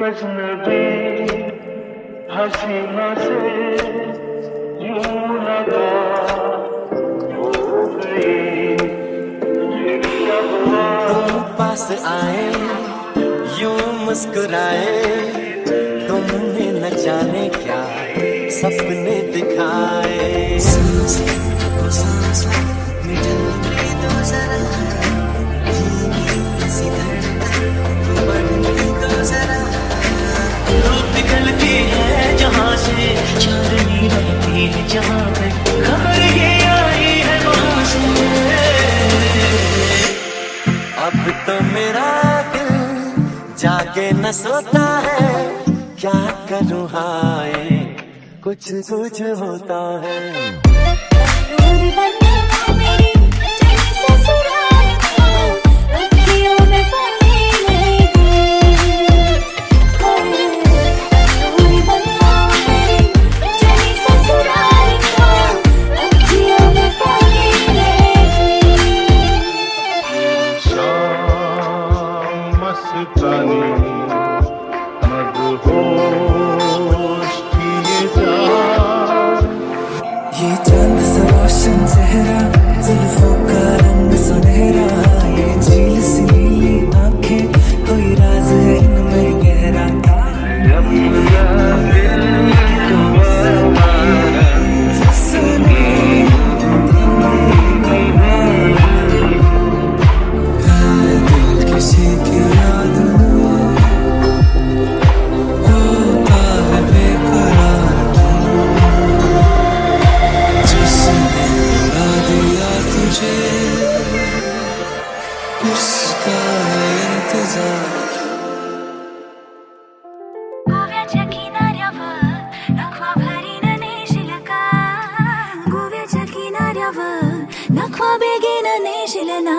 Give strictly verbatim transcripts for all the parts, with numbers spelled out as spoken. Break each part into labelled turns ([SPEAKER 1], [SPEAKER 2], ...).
[SPEAKER 1] अजनबी हसीना से यूं लगा हो गई।
[SPEAKER 2] तुम पास आए यूं मुस्कुराए, तुमने न जाने क्या सपने दिखाए। निकलती है जहाँ से चांदनी रहती है जहाँ पे, खबर ये आई है वहाँ से। अब तो मेरा दिल जाके न सोता है, क्या करूँ हाय कुछ कुछ होता है। ये चांद सा रोशन चेहरा, जुल्फों का रंग सुनहरा, ये झील सी नीली आंखें, कोई राज है इनमें गहरा। दिल किसी की याद होता है बेकरार, तुझे उसका इंतजार।
[SPEAKER 3] गोव्याच्या किनाऱ्यावर नखवा भरीन नेशील का, गोव्याच्या किनाऱ्यावर नखवा बेगीन नेशील ना।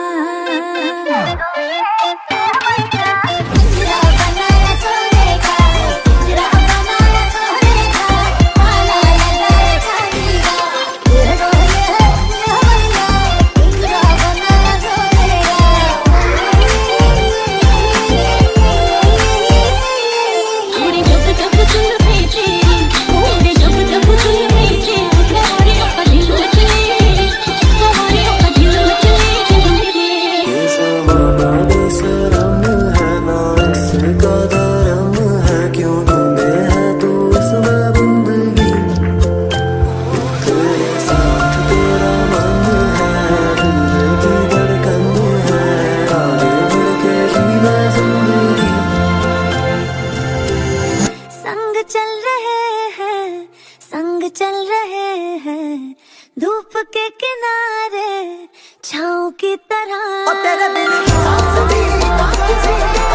[SPEAKER 3] चल रहे हैं संग चल रहे हैं, धूप के किनारे छाँव की तरह।